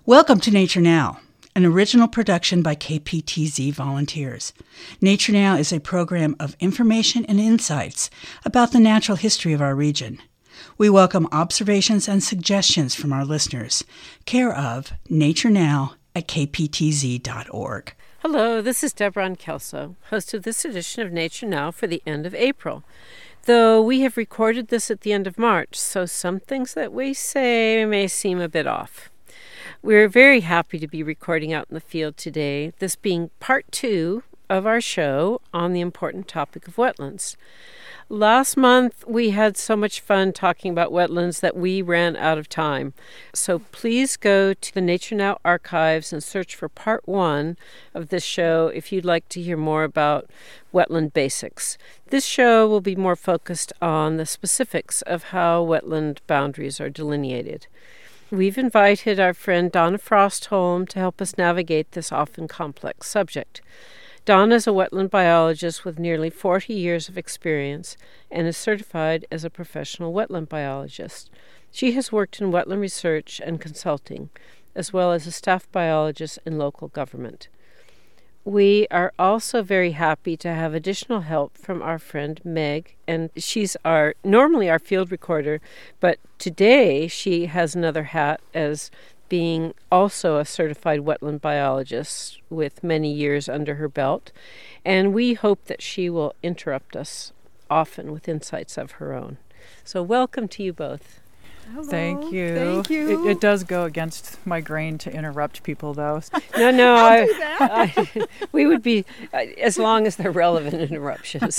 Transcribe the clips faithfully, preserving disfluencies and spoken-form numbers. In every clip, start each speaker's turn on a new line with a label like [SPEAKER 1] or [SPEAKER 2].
[SPEAKER 1] Welcome to Nature Now, an original production by K P T Z volunteers. Nature Now is a program of information and insights about the natural history of our region. We welcome observations and suggestions from our listeners. Care of Nature Now at k p t z dot org.
[SPEAKER 2] Hello, this is Deborah Kelso, host of this edition of Nature Now for the end of April. Though we have recorded this at the end of March, so some things that we say may seem a bit off. We're very happy to be recording out in the field today, this being part two of our show on the important topic of wetlands. Last month, we had so much fun talking about wetlands that we ran out of time. So please go to the Nature Now archives and search for part one of this show if you'd like to hear more about wetland basics. This show will be more focused on the specifics of how wetland boundaries are delineated. We've invited our friend Donna Frostholm to help us navigate this often complex subject. Donna is a wetland biologist with nearly forty years of experience and is certified as a professional wetland biologist. She has worked in wetland research and consulting, as well as a staff biologist in local government. We are also very happy to have additional help from our friend Meg, and she's our normally our field recorder, but today she has another hat as being also a certified wetland biologist with many years under her belt, and we hope that she will interrupt us often with insights of her own. So welcome to you both.
[SPEAKER 3] Hello. Thank you.
[SPEAKER 4] Thank you.
[SPEAKER 3] It, it does go against my grain to interrupt people, though.
[SPEAKER 2] No, no,
[SPEAKER 4] I'll
[SPEAKER 2] I,
[SPEAKER 4] do that.
[SPEAKER 2] I, we would be, as long as they're relevant interruptions.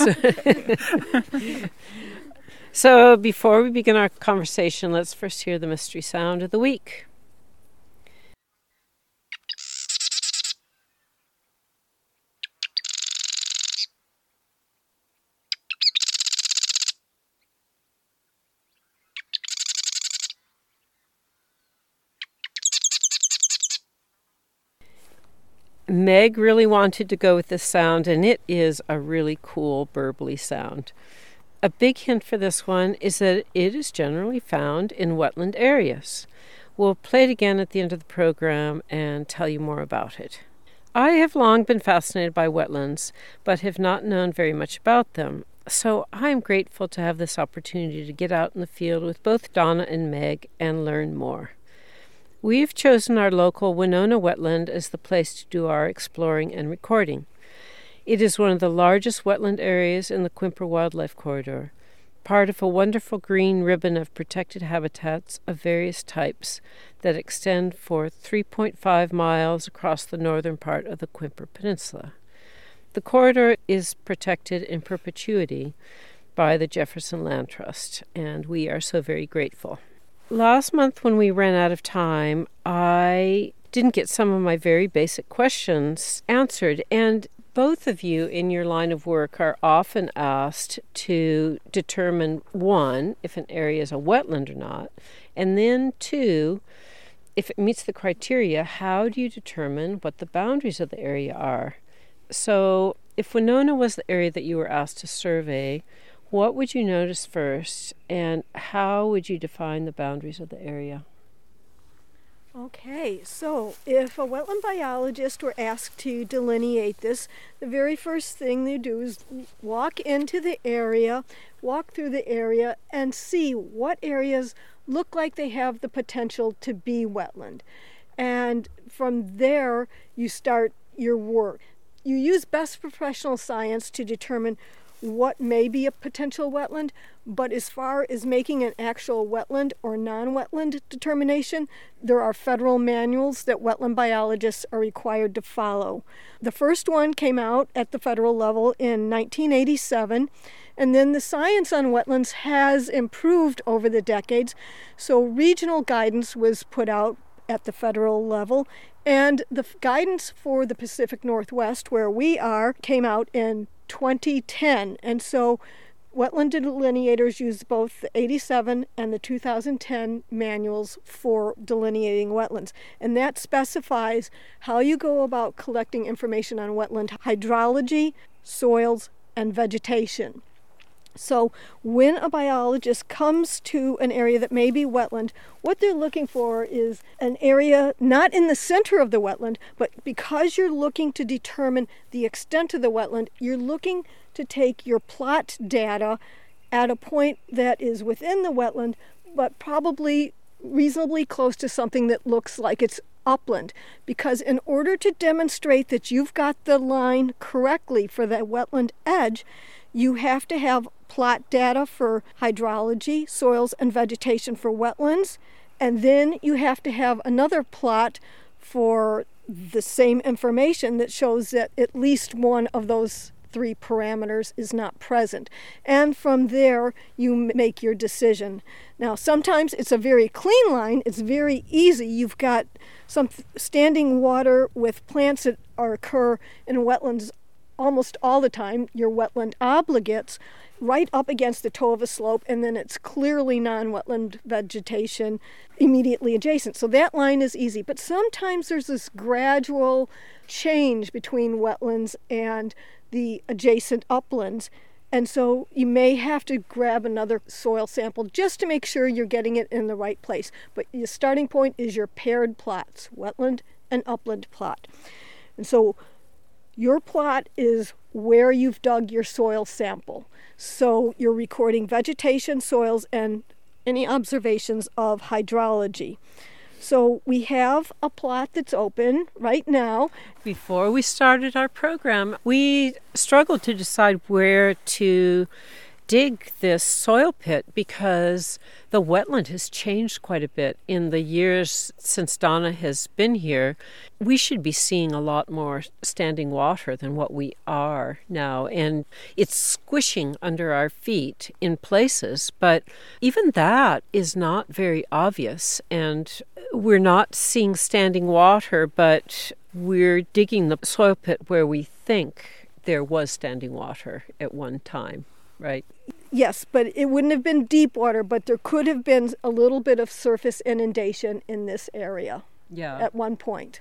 [SPEAKER 2] So before we begin our conversation, let's first hear the mystery sound of the week. Meg really wanted to go with this sound, and it is a really cool, burbly sound. A big hint for this one is that it is generally found in wetland areas. We'll play it again at the end of the program and tell you more about it. I have long been fascinated by wetlands, but have not known very much about them. So I am grateful to have this opportunity to get out in the field with both Donna and Meg and learn more. We've chosen our local Winona wetland as the place to do our exploring and recording. It is one of the largest wetland areas in the Quimper Wildlife Corridor, part of a wonderful green ribbon of protected habitats of various types that extend for three point five miles across the northern part of the Quimper Peninsula. The corridor is protected in perpetuity by the Jefferson Land Trust, and we are so very grateful. Last month when we ran out of time, I didn't get some of my very basic questions answered, and both of you in your line of work are often asked to determine, one, if an area is a wetland or not, and then two, if it meets the criteria, how do you determine what the boundaries of the area are? So if Winona was the area that you were asked to survey, what would you notice first, and how would you define the boundaries of the area?
[SPEAKER 4] Okay, so if a wetland biologist were asked to delineate this, the very first thing they do is walk into the area, walk through the area, and see what areas look like they have the potential to be wetland. And from there, you start your work. You use best professional science to determine what may be a potential wetland, but as far as making an actual wetland or non-wetland determination, there are federal manuals that wetland biologists are required to follow. The first one came out at the federal level in nineteen eighty-seven, and then the science on wetlands has improved over the decades, so regional guidance was put out at the federal level, and the guidance for the Pacific Northwest, where we are, came out in twenty ten, and so wetland delineators use both the eighty-seven and the two thousand ten manuals for delineating wetlands, and that specifies how you go about collecting information on wetland hydrology, soils, and vegetation. So when a biologist comes to an area that may be wetland, what they're looking for is an area not in the center of the wetland, but because you're looking to determine the extent of the wetland, you're looking to take your plot data at a point that is within the wetland, but probably reasonably close to something that looks like it's upland. Because in order to demonstrate that you've got the line correctly for the wetland edge, you have to have plot data for hydrology, soils, and vegetation for wetlands, and then you have to have another plot for the same information that shows that at least one of those three parameters is not present. And from there, you make your decision. Now, sometimes it's a very clean line. It's very easy. You've got some standing water with plants that are occur in wetlands almost all the time, your wetland obligates, right up against the toe of a slope, and then it's clearly non-wetland vegetation immediately adjacent. So that line is easy. But sometimes there's this gradual change between wetlands and the adjacent uplands. And so you may have to grab another soil sample just to make sure you're getting it in the right place. But your starting point is your paired plots, wetland and upland plot. And so your plot is where you've dug your soil sample. So you're recording vegetation, soils, and any observations of hydrology. So we have a plot that's open right now.
[SPEAKER 2] Before we started our program, we struggled to decide where to dig this soil pit because the wetland has changed quite a bit in the years since Donna has been here. We should be seeing a lot more standing water than what we are now, and it's squishing under our feet in places, but even that is not very obvious, and we're not seeing standing water, but we're digging the soil pit where we think there was standing water at one time, right?
[SPEAKER 4] Yes, but it wouldn't have been deep water, but there could have been a little bit of surface inundation in this area
[SPEAKER 2] yeah.
[SPEAKER 4] at one point.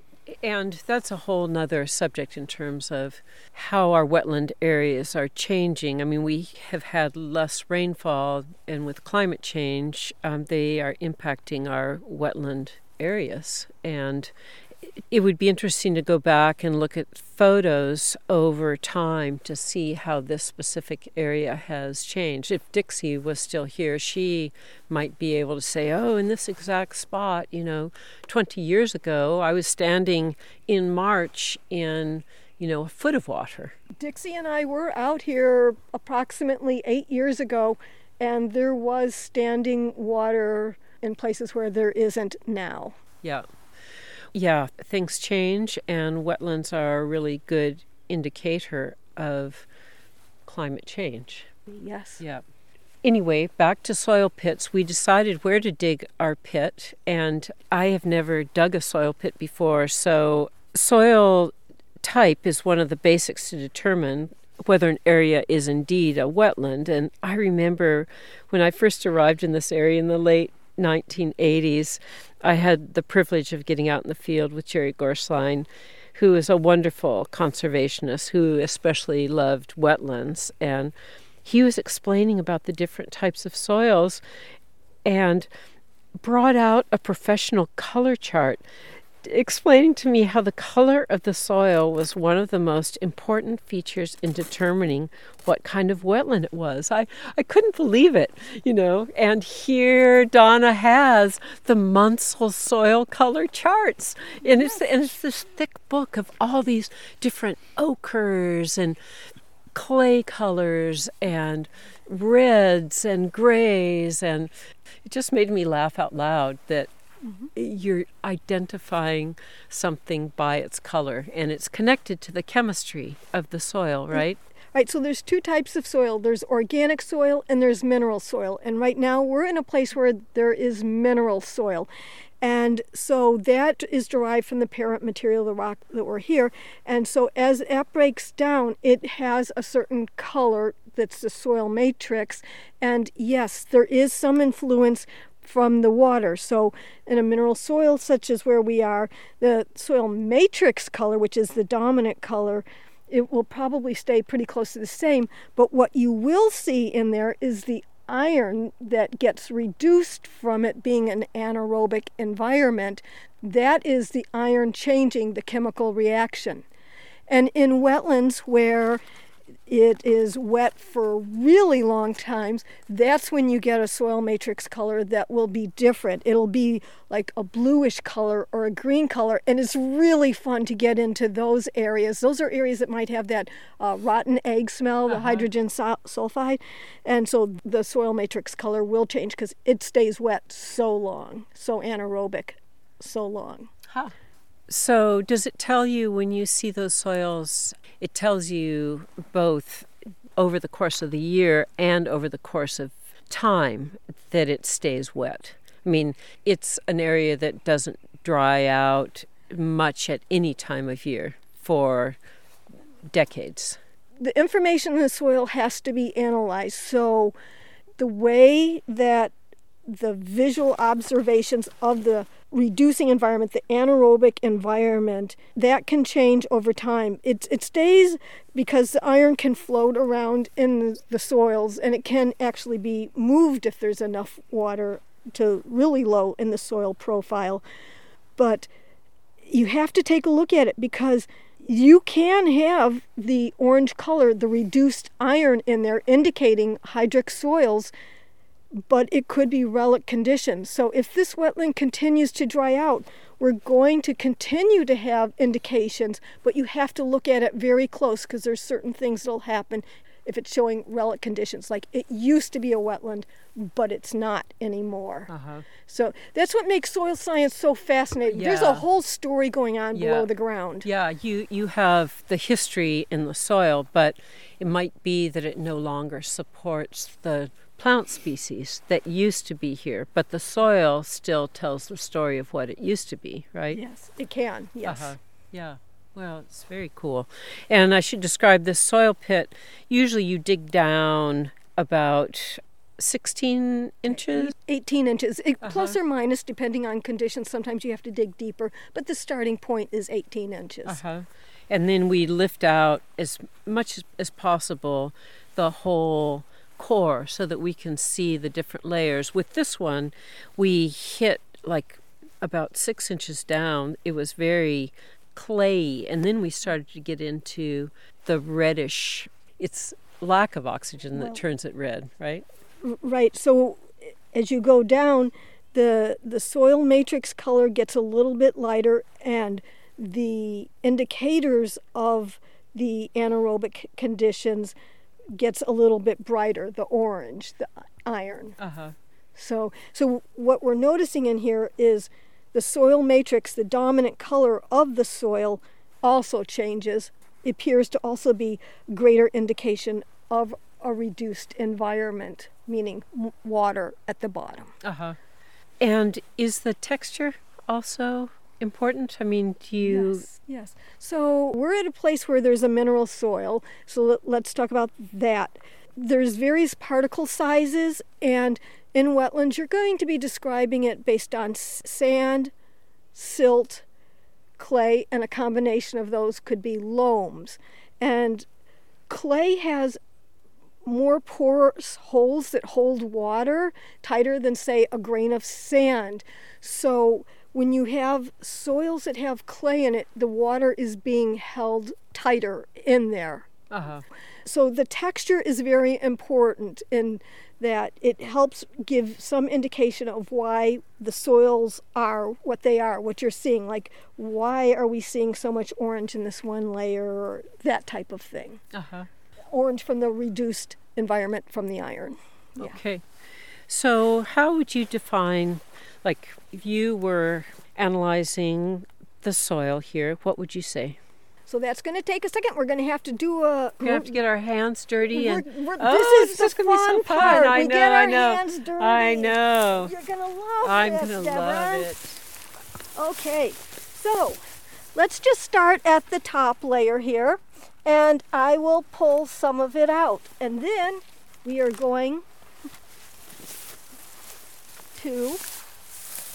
[SPEAKER 2] And that's a whole nother subject in terms of how our wetland areas are changing. I mean, we have had less rainfall, and with climate change, um, they are impacting our wetland areas. And it would be interesting to go back and look at photos over time to see how this specific area has changed. If Dixie was still here, she might be able to say, oh, in this exact spot, you know, twenty years ago, I was standing in March in, you know, a foot of water.
[SPEAKER 4] Dixie and I were out here approximately eight years ago, and there was standing water in places where there isn't now.
[SPEAKER 2] Yeah. Yeah, things change, and wetlands are a really good indicator of climate change.
[SPEAKER 4] Yes.
[SPEAKER 2] Yeah. Anyway, back to soil pits. We decided where to dig our pit, and I have never dug a soil pit before, so soil type is one of the basics to determine whether an area is indeed a wetland. And I remember when I first arrived in this area in the late nineteen eighties, I had the privilege of getting out in the field with Jerry Gorsline, who is a wonderful conservationist who especially loved wetlands. And he was explaining about the different types of soils and brought out a professional color chart, explaining to me how the color of the soil was one of the most important features in determining what kind of wetland it was. I, I couldn't believe it, you know. And here Donna has the Munsell soil color charts. And it's, and it's this thick book of all these different ochres and clay colors and reds and grays. And it just made me laugh out loud that Mm-hmm. you're identifying something by its color, and it's connected to the chemistry of the soil, right?
[SPEAKER 4] Right, so there's two types of soil. There's organic soil and there's mineral soil. And right now we're in a place where there is mineral soil. And so that is derived from the parent material, the rock that we're here. And so as that breaks down, it has a certain color that's the soil matrix. And yes, there is some influence from the water. So in a mineral soil such as where we are, the soil matrix color, which is the dominant color, it will probably stay pretty close to the same. But what you will see in there is the iron that gets reduced from it being an anaerobic environment. That is the iron changing the chemical reaction. And in wetlands where it is wet for really long times, that's when you get a soil matrix color that will be different. It'll be like a bluish color or a green color, and it's really fun to get into those areas. Those are areas that might have that uh, rotten egg smell, uh-huh. the hydrogen sul- sulfide, and so the soil matrix color will change because it stays wet so long, so anaerobic so long.
[SPEAKER 2] Huh. So does it tell you when you see those soils, it tells you both over the course of the year and over the course of time that it stays wet? I mean, it's an area that doesn't dry out much at any time of year for decades.
[SPEAKER 4] The information in the soil has to be analyzed. So the way that the visual observations of the reducing environment, the anaerobic environment, that can change over time. It, it stays because the iron can float around in the soils, and it can actually be moved if there's enough water to really low in the soil profile. But you have to take a look at it because you can have the orange color, the reduced iron in there, indicating hydric soils, but it could be relic conditions. So if this wetland continues to dry out, we're going to continue to have indications, but you have to look at it very close because there's certain things that'll happen if it's showing relic conditions. Like it used to be a wetland, but it's not anymore.
[SPEAKER 2] Uh-huh.
[SPEAKER 4] So that's what makes soil science so fascinating.
[SPEAKER 2] Yeah.
[SPEAKER 4] There's a whole story going on
[SPEAKER 2] Yeah.
[SPEAKER 4] below the ground.
[SPEAKER 2] Yeah, you, you have the history in the soil, but it might be that it no longer supports the plant species that used to be here, but the soil still tells the story of what it used to be, right?
[SPEAKER 4] Yes, it can, yes.
[SPEAKER 2] Uh-huh. Yeah. Well, it's very cool. And I should describe this soil pit. Usually you dig down about sixteen inches?
[SPEAKER 4] eighteen inches, it,
[SPEAKER 2] Uh-huh.
[SPEAKER 4] plus or minus, depending on conditions. Sometimes you have to dig deeper, but the starting point is eighteen inches.
[SPEAKER 2] Uh-huh. And then we lift out as much as, as possible the whole core so that we can see the different layers. With this one, we hit like about six inches down. It was very clay, and then we started to get into the reddish. It's lack of oxygen that
[SPEAKER 4] Well,
[SPEAKER 2] turns it red, right?
[SPEAKER 4] R- Right, so as you go down, the the soil matrix color gets a little bit lighter, and the indicators of the anaerobic conditions gets a little bit brighter, the orange, the iron.
[SPEAKER 2] Uh-huh.
[SPEAKER 4] So, so what we're noticing in here is the soil matrix, the dominant color of the soil, also changes. It appears to also be greater indication of a reduced environment, meaning m- water at the bottom.
[SPEAKER 2] Uh-huh. And is the texture also important? I mean, do you...
[SPEAKER 4] Yes, yes. So we're at a place where there's a mineral soil, so let, let's talk about that. There's various particle sizes, and in wetlands you're going to be describing it based on s- sand, silt, clay, and a combination of those could be loams. And clay has more porous holes that hold water, tighter than, say, a grain of sand. So when you have soils that have clay in it, the water is being held tighter in there.
[SPEAKER 2] Uh-huh.
[SPEAKER 4] So the texture is very important in that it helps give some indication of why the soils are what they are, what you're seeing. Like, why are we seeing so much orange in this one layer, or that type of thing.
[SPEAKER 2] Uh-huh.
[SPEAKER 4] Orange from the reduced environment from the iron. Yeah.
[SPEAKER 2] Okay. So how would you define, like, if you were analyzing the soil here, what would you say?
[SPEAKER 4] So that's going to take a second. We're going to have to do a...
[SPEAKER 2] We have to get our hands dirty and
[SPEAKER 4] We're, we're,
[SPEAKER 2] oh,
[SPEAKER 4] this is
[SPEAKER 2] this is
[SPEAKER 4] the
[SPEAKER 2] gonna
[SPEAKER 4] fun
[SPEAKER 2] be so fun.
[SPEAKER 4] part.
[SPEAKER 2] I
[SPEAKER 4] we
[SPEAKER 2] know,
[SPEAKER 4] get our
[SPEAKER 2] I know.
[SPEAKER 4] hands dirty.
[SPEAKER 2] I know.
[SPEAKER 4] You're going to love
[SPEAKER 2] I'm
[SPEAKER 4] this,
[SPEAKER 2] gonna
[SPEAKER 4] Deborah.
[SPEAKER 2] love it.
[SPEAKER 4] Okay, so let's just start at the top layer here, and I will pull some of it out. And then we are going to...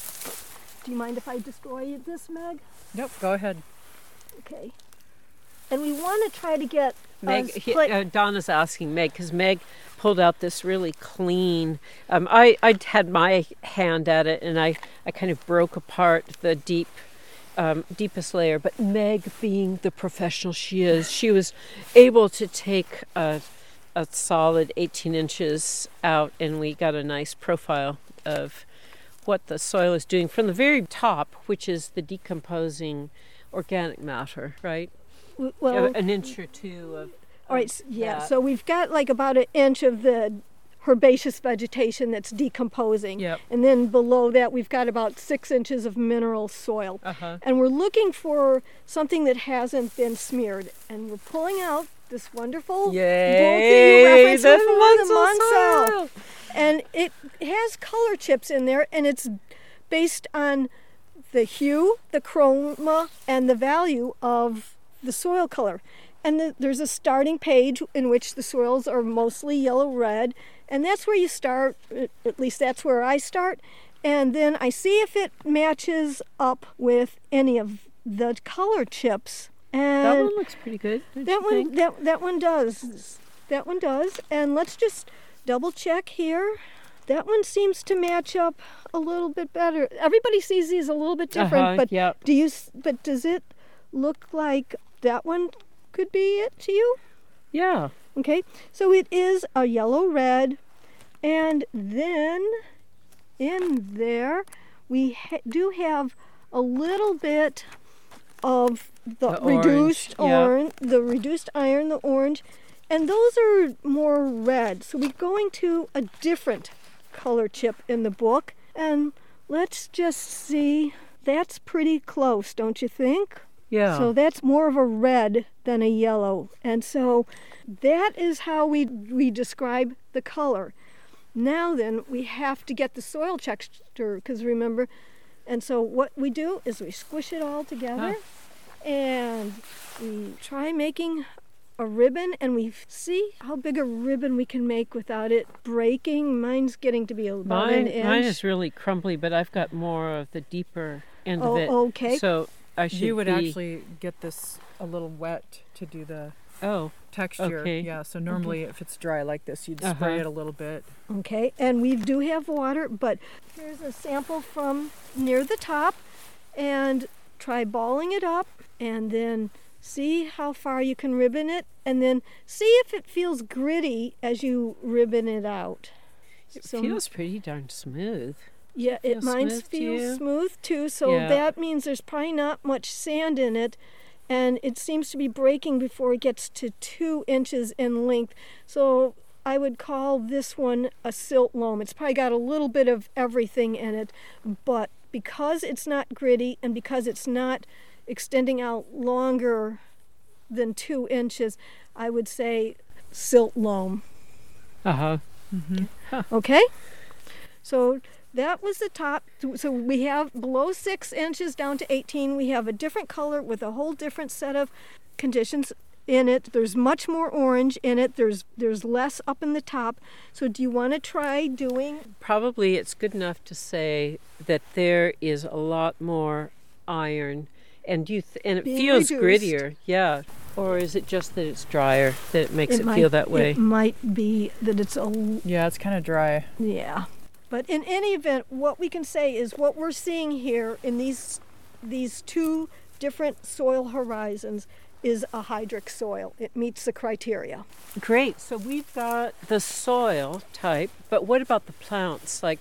[SPEAKER 4] Do you mind if I destroy this, Meg?
[SPEAKER 3] Nope, go ahead.
[SPEAKER 4] Okay. And we want to try to get
[SPEAKER 2] Meg,
[SPEAKER 4] uh,
[SPEAKER 2] he,
[SPEAKER 4] pla-
[SPEAKER 2] uh, Donna's asking Meg because Meg pulled out this really clean. Um, I I had my hand at it and I, I kind of broke apart the deep, um, deepest layer. But Meg, being the professional she is, she was able to take a, a solid eighteen inches out, and we got a nice profile of what the soil is doing from the very top, which is the decomposing organic matter, right?
[SPEAKER 4] w- well,
[SPEAKER 2] an inch or two of.
[SPEAKER 4] all right,
[SPEAKER 2] of
[SPEAKER 4] s- yeah.
[SPEAKER 2] that.
[SPEAKER 4] So we've got like about an inch of the herbaceous vegetation that's decomposing.
[SPEAKER 2] Yep.
[SPEAKER 4] And then below that, we've got about six inches of mineral soil.
[SPEAKER 2] Uh-huh.
[SPEAKER 4] And we're looking for something that hasn't been smeared. And we're pulling out this wonderful book that you
[SPEAKER 2] Yay!
[SPEAKER 4] referenced
[SPEAKER 2] The
[SPEAKER 4] before, the
[SPEAKER 2] Munsell
[SPEAKER 4] Munsell.
[SPEAKER 2] soil.
[SPEAKER 4] And it has color chips in there, and it's based on the hue, the chroma, and the value of the soil color. And the, there's a starting page in which the soils are mostly yellow-red, and that's where you start, at least that's where I start, and then I see if it matches up with any of the color chips. And
[SPEAKER 2] That one looks pretty good. don't
[SPEAKER 4] that
[SPEAKER 2] you
[SPEAKER 4] one,
[SPEAKER 2] think?
[SPEAKER 4] that that one does. That one does. And let's just double check here. That one seems to match up a little bit better. Everybody sees these a little bit different,
[SPEAKER 2] Uh-huh,
[SPEAKER 4] but
[SPEAKER 2] yep.
[SPEAKER 4] do you? s- But does it look like that one could be it to you?
[SPEAKER 2] Yeah.
[SPEAKER 4] Okay. So it is a yellow red, and then in there we ha- do have a little bit of the,
[SPEAKER 2] The orange,
[SPEAKER 4] reduced
[SPEAKER 2] yep.
[SPEAKER 4] orange, the reduced iron, the orange, and those are more red. So we're going to a different color chip in the book, and let's just see. That's pretty close, don't you think?
[SPEAKER 2] Yeah.
[SPEAKER 4] So that's more of a red than a yellow. And so that is how we we describe the color. Now then, we have to get the soil texture, because remember, and so what we do is we squish it all together and we try making a ribbon, and we see how big a ribbon we can make without it breaking. Mine's getting to be about
[SPEAKER 2] Mine,
[SPEAKER 4] an inch.
[SPEAKER 2] mine is really crumbly, but I've got more of the deeper end
[SPEAKER 4] Oh,
[SPEAKER 2] of it.
[SPEAKER 4] okay.
[SPEAKER 2] So I should
[SPEAKER 3] You would
[SPEAKER 2] be,
[SPEAKER 3] actually get this a little wet to do the
[SPEAKER 2] Oh,
[SPEAKER 3] texture.
[SPEAKER 2] Okay.
[SPEAKER 3] Yeah, so normally if it's dry like this, you'd
[SPEAKER 2] Uh-huh.
[SPEAKER 3] spray it a little bit.
[SPEAKER 4] Okay, and we do have water, but here's a sample from near the top, and try balling it up, and then see how far you can ribbon it, and then see if it feels gritty as you ribbon it out.
[SPEAKER 2] it
[SPEAKER 4] So-
[SPEAKER 2] feels pretty darn smooth.
[SPEAKER 4] Yeah, it
[SPEAKER 2] feels
[SPEAKER 4] mine
[SPEAKER 2] smooth to
[SPEAKER 4] feels
[SPEAKER 2] you?
[SPEAKER 4] smooth too, so
[SPEAKER 2] Yeah.
[SPEAKER 4] that means there's probably not much sand in it, and it seems to be breaking before it gets to two inches in length. So I would call this one a silt loam. It's probably got a little bit of everything in it, but because it's not gritty and because it's not extending out longer than two inches, I would say silt loam.
[SPEAKER 2] Uh-huh.
[SPEAKER 4] Okay? So that was the top. So we have below six inches down to eighteen. We have a different color with a whole different set of conditions in it. There's much more orange in it. There's there's less up in the top. So do you want to try doing?
[SPEAKER 2] Probably it's good enough to say that there is a lot more iron, and you th- and it
[SPEAKER 4] Being
[SPEAKER 2] feels
[SPEAKER 4] reduced.
[SPEAKER 2] grittier. Yeah. Or is it just that it's drier that it makes it,
[SPEAKER 4] might,
[SPEAKER 2] feel that way?
[SPEAKER 4] It might be that it's a
[SPEAKER 3] Yeah, it's kind of dry.
[SPEAKER 4] yeah. But in any event, what we can say is what we're seeing here in these these two different soil horizons is a hydric soil. It meets the criteria.
[SPEAKER 2] Great. So we've got the soil type, but what about the plants? Like,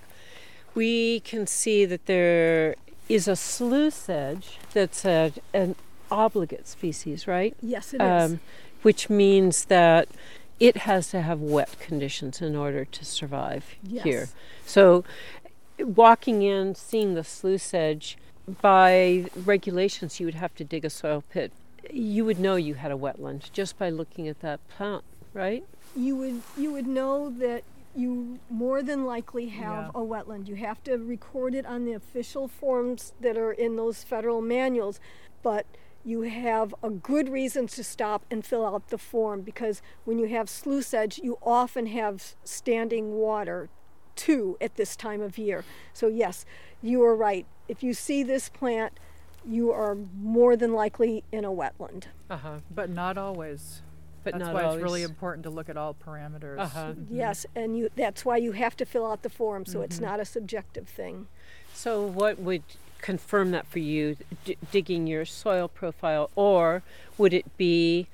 [SPEAKER 2] we can see that there is a sluice sedge that's a, an obligate species, right?
[SPEAKER 4] Yes, it is.
[SPEAKER 2] Um, which means that it has to have wet conditions in order to survive
[SPEAKER 4] Yes.
[SPEAKER 2] here. So walking in, seeing the sluice sedge, by regulations you would have to dig a soil pit. You would know you had a wetland just by looking at that plant, right?
[SPEAKER 4] You would you would know that you more than likely have
[SPEAKER 3] Yeah.
[SPEAKER 4] a wetland. You have to record it on the official forms that are in those federal manuals, but you have a good reason to stop and fill out the form, because when you have sluice sedge, you often have standing water too at this time of year. So yes, you are right. If you see this plant, you are more than likely in a wetland.
[SPEAKER 2] Uh-huh.
[SPEAKER 3] But not always.
[SPEAKER 2] But
[SPEAKER 3] That's
[SPEAKER 2] not
[SPEAKER 3] why
[SPEAKER 2] always.
[SPEAKER 3] it's really important to look at all parameters.
[SPEAKER 2] Uh-huh.
[SPEAKER 4] Yes, and you that's why you have to fill out the form, so it's not a subjective thing.
[SPEAKER 2] So what would confirm that for you, d- digging your soil profile, or would it be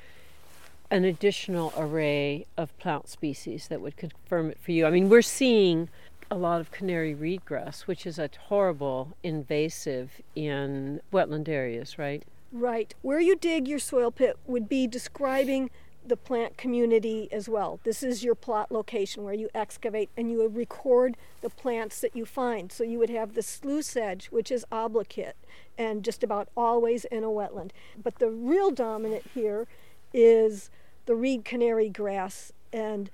[SPEAKER 2] an additional array of plant species that would confirm it for you? I mean, we're seeing a lot of canary reedgrass, which is a horrible invasive in wetland areas, right?
[SPEAKER 4] Right. Where you dig your soil pit would be describing the plant community as well. This is your plot location where you excavate and you would record the plants that you find. So you would have the slough sedge, which is obligate and just about always in a wetland. But the real dominant here is the reed canary grass, and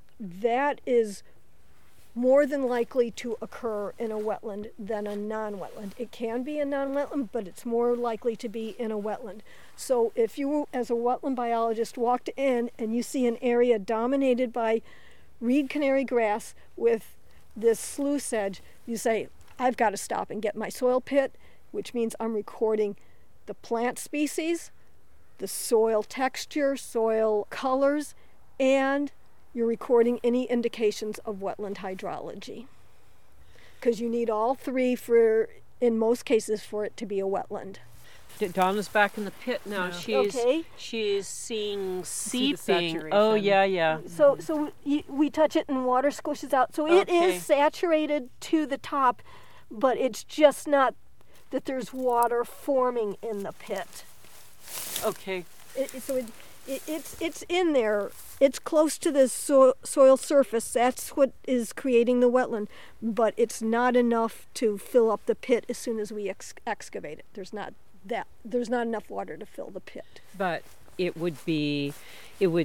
[SPEAKER 4] that is more than likely to occur in a wetland than a non-wetland. It can be a non-wetland, but it's more likely to be in a wetland. So if you, as a wetland biologist, walked in and you see an area dominated by reed canary grass with this slough sedge, you say, I've got to stop and get my soil pit, which means I'm recording the plant species, the soil texture, soil colors, and you're recording any indications of wetland hydrology. Because you need all three for, in most cases, for it to be a wetland.
[SPEAKER 2] Donna's back in the pit now.
[SPEAKER 3] Yeah.
[SPEAKER 2] She's
[SPEAKER 4] Okay.
[SPEAKER 2] she's seeing
[SPEAKER 3] See the
[SPEAKER 2] seeping.
[SPEAKER 3] saturation.
[SPEAKER 2] Oh yeah, yeah.
[SPEAKER 4] So, so we, we touch it and water squishes out. So it
[SPEAKER 2] Okay.
[SPEAKER 4] is saturated to the top, but it's just not that there's water forming in the pit.
[SPEAKER 2] Okay.
[SPEAKER 4] It, it- so it, it, it's it's in there. It's close to the so, soil surface. That's what is creating the wetland, but it's not enough to fill up the pit as soon as we ex- excavate it. There's not that. There's not enough water to fill the pit.
[SPEAKER 2] But it would be, it would,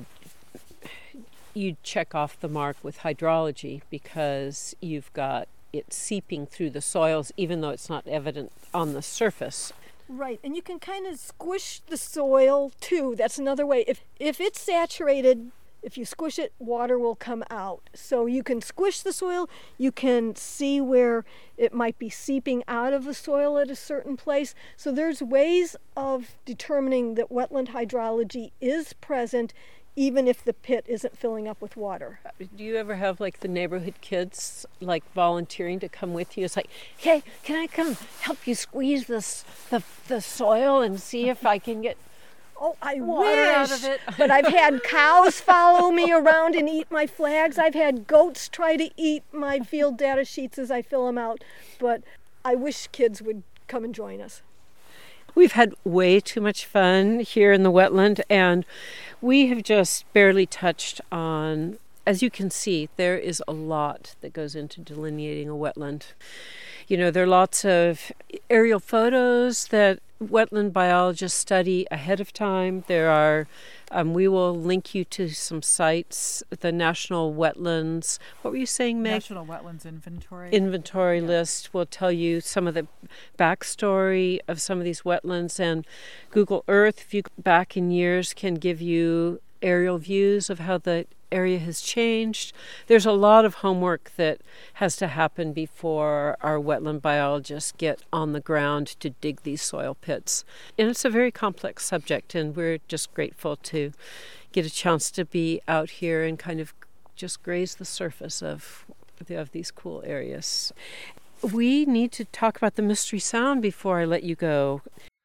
[SPEAKER 2] you'd check off the mark with hydrology because you've got it seeping through the soils, even though it's not evident on the surface.
[SPEAKER 4] Right, and you can kind of squish the soil too. That's another way. If if it's saturated, if you squish it, water will come out. So you can squish the soil. You can see where it might be seeping out of the soil at a certain place. So there's ways of determining that wetland hydrology is present even if the pit isn't filling up with water.
[SPEAKER 2] Do you ever have like the neighborhood kids like volunteering to come with you? It's like, hey, can I come help you squeeze this the the soil and see if I can get
[SPEAKER 4] Oh, I
[SPEAKER 2] water
[SPEAKER 4] wish.
[SPEAKER 2] out of it?
[SPEAKER 4] But I've had cows follow me around and eat my flags. I've had goats try to eat my field data sheets as I fill them out. But I wish kids would come and join us.
[SPEAKER 2] We've had way too much fun here in the wetland, and we have just barely touched on, as you can see, there is a lot that goes into delineating a wetland. You know, there are lots of aerial photos that wetland biologists study ahead of time. There are, um, we will link you to some sites, the National Wetlands, what were you saying, Meg?
[SPEAKER 3] National Wetlands Inventory.
[SPEAKER 2] Inventory
[SPEAKER 3] Yeah.
[SPEAKER 2] list will tell you some of the backstory of some of these wetlands, and Google Earth, if you go back in years, can give you aerial views of how the area has changed. There's a lot of homework that has to happen before our wetland biologists get on the ground to dig these soil pits. And it's a very complex subject, and we're just grateful to get a chance to be out here and kind of just graze the surface of of these cool areas. We need to talk about the Mystery Sound before I let you go.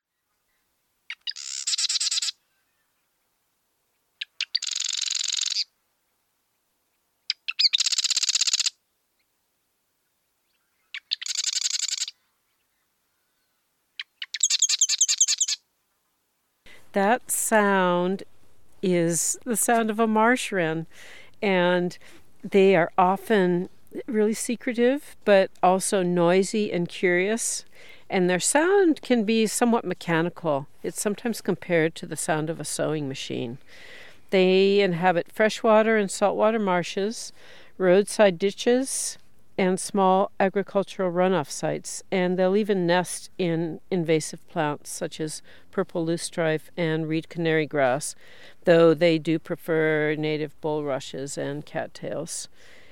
[SPEAKER 2] That sound is the sound of a marsh wren, and they are often really secretive, but also noisy and curious, and their sound can be somewhat mechanical. It's sometimes compared to the sound of a sewing machine. They inhabit freshwater and saltwater marshes, roadside ditches, and small agricultural runoff sites, and they'll even nest in invasive plants such as purple loosestrife and reed canary grass, though they do prefer native bulrushes and cattails.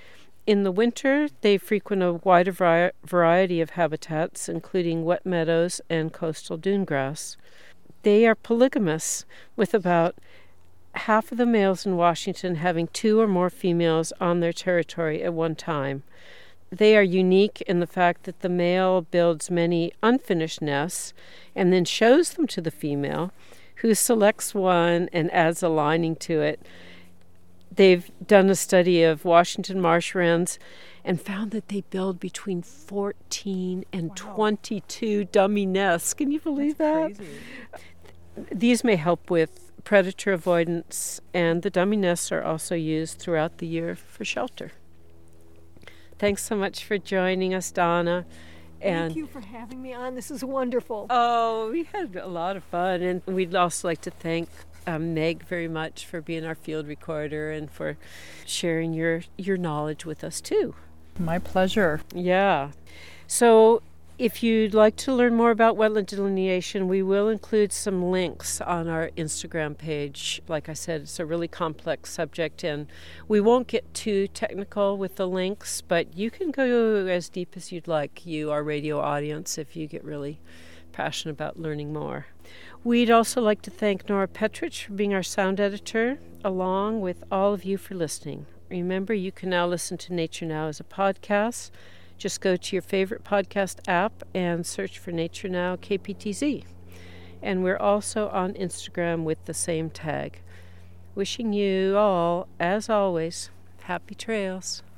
[SPEAKER 2] In the winter, they frequent a wider vari- variety of habitats, including wet meadows and coastal dune grass. They are polygamous, with about half of the males in Washington having two or more females on their territory at one time. They are unique in the fact that the male builds many unfinished nests and then shows them to the female, who selects one and adds a lining to it. They've done a study of Washington marsh wrens and found that they build between fourteen and wow. twenty-two dummy nests. Can you believe
[SPEAKER 3] That's
[SPEAKER 2] that?
[SPEAKER 3] Crazy.
[SPEAKER 2] These may help with predator avoidance, and the dummy nests are also used throughout the year for shelter. Thanks so much for joining us, Donna.
[SPEAKER 4] And Thank you for having me on. This is wonderful.
[SPEAKER 2] Oh, we had a lot of fun. And we'd also like to thank um, Meg very much for being our field recorder and for sharing your, your knowledge with us, too.
[SPEAKER 3] My pleasure.
[SPEAKER 2] Yeah. So if you'd like to learn more about wetland delineation, we will include some links on our Instagram page. Like I said, it's a really complex subject, and we won't get too technical with the links, but you can go as deep as you'd like, you, our radio audience, if you get really passionate about learning more. We'd also like to thank Nora Petrich for being our sound editor, along with all of you for listening. Remember, you can now listen to Nature Now as a podcast. Just go to your favorite podcast app and search for Nature Now K P T Z. And we're also on Instagram with the same tag. Wishing you all, as always, happy trails.